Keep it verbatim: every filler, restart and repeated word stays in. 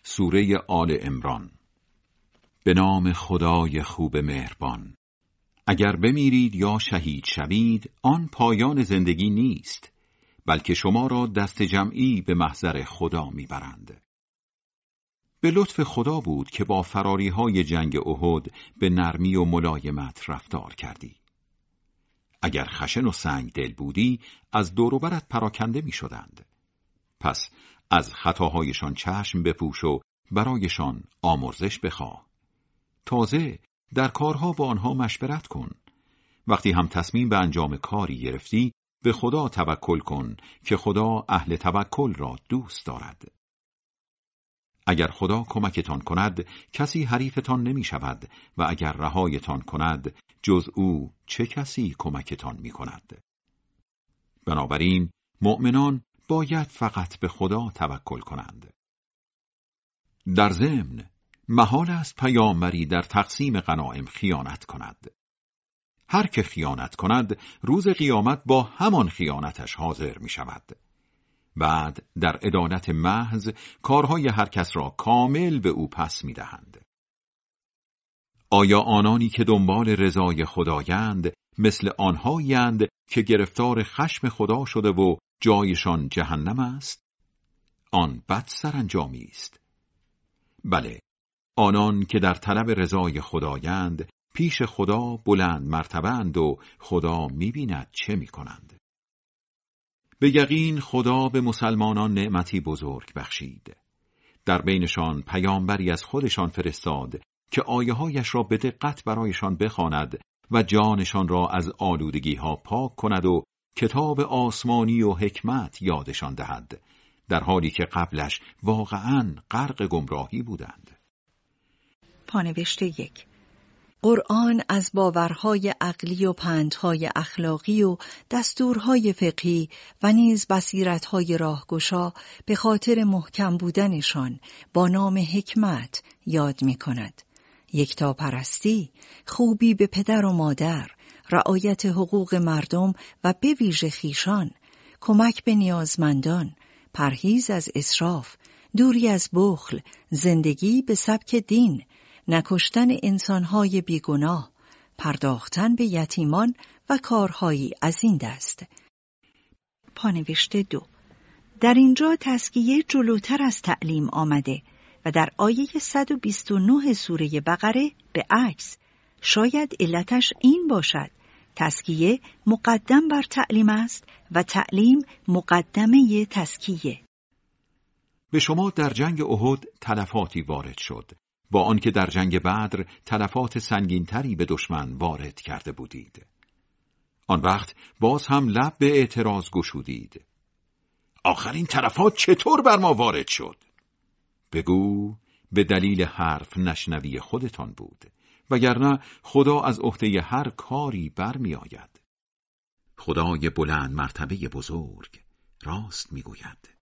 سوره آل عمران. به نام خدای خوب مهربان. اگر بمیرید یا شهید شوید، آن پایان زندگی نیست، بلکه شما را دست جمعی به محضر خدا میبرند. به لطف خدا بود که با فراری های جنگ احد به نرمی و ملایمت رفتار کردی. اگر خشن و سنگ دل بودی، از دور و برت پراکنده می شدند. پس از خطاهایشان چشم بپوش و برایشان آمرزش بخواه. تازه در کارها با آنها مشورت کن. وقتی هم تصمیم به انجام کاری گرفتی، به خدا توکل کن که خدا اهل توکل را دوست دارد. اگر خدا کمکتان کند، کسی حریفتان نمی شود و اگر رهایتان کند، جز او چه کسی کمکتان می کند؟ بنابراین مؤمنان باید فقط به خدا توکل کنند. در ضمن محال است پیامبری در تقسیم غنایم خیانت کند. هر که خیانت کند، روز قیامت با همان خیانتش حاضر می شود. بعد در عدالت محض کارهای هر کس را کامل به او پس می دهند. آیا آنانی که دنبال رضای خدایند مثل آنهایند که گرفتار خشم خدا شده و جایشان جهنم است؟ آن بد سرانجامی است. بله، آنان که در طلب رضای خدایند پیش خدا بلند مرتبه‌اند و خدا می‌بیند چه می‌کنند. به یقین خدا به مسلمانان نعمتی بزرگ بخشید. در بینشان پیامبری از خودشان فرستاد که آیه‌هایش را به دقت برایشان بخواند و جانشان را از آلودگی‌ها پاک کند و کتاب آسمانی و حکمت یادشان دهد، در حالی که قبلش واقعاً غرق گمراهی بودند. پانوشته یک. قرآن از باورهای عقلی و پندهای اخلاقی و دستورهای فقهی و نیز بصیرتهای راهگشا به خاطر محکم بودنشان با نام حکمت یاد می کند. یکتاپرستی، خوبی به پدر و مادر، رعایت حقوق مردم و به ویژه خویشان، کمک به نیازمندان، پرهیز از اسراف، دوری از بخل، زندگی به سبک دین، نکشتن انسانهای بیگناه، پرداختن به یتیمان و کارهایی از این دست. پانوشته دو. در اینجا تزکیه جلوتر از تعلیم آمده و در آیه صد و بیست و نه سوره بقره به عکس. شاید علتش این باشد: تزکیه مقدم بر تعلیم است و تعلیم مقدمه تزکیه. به شما در جنگ احد تلفاتی وارد شد، با آنکه در جنگ بدر تلفات سنگین‌تری به دشمن وارد کرده بودید. آن وقت باز هم لب به اعتراض گشودید. آخرین تلفات چطور بر ما وارد شد؟ بگو به دلیل حرف نشنوی خودتان بود، وگرنه خدا از عهده هر کاری برمی آید. خدای بلند مرتبه بزرگ راست می گوید.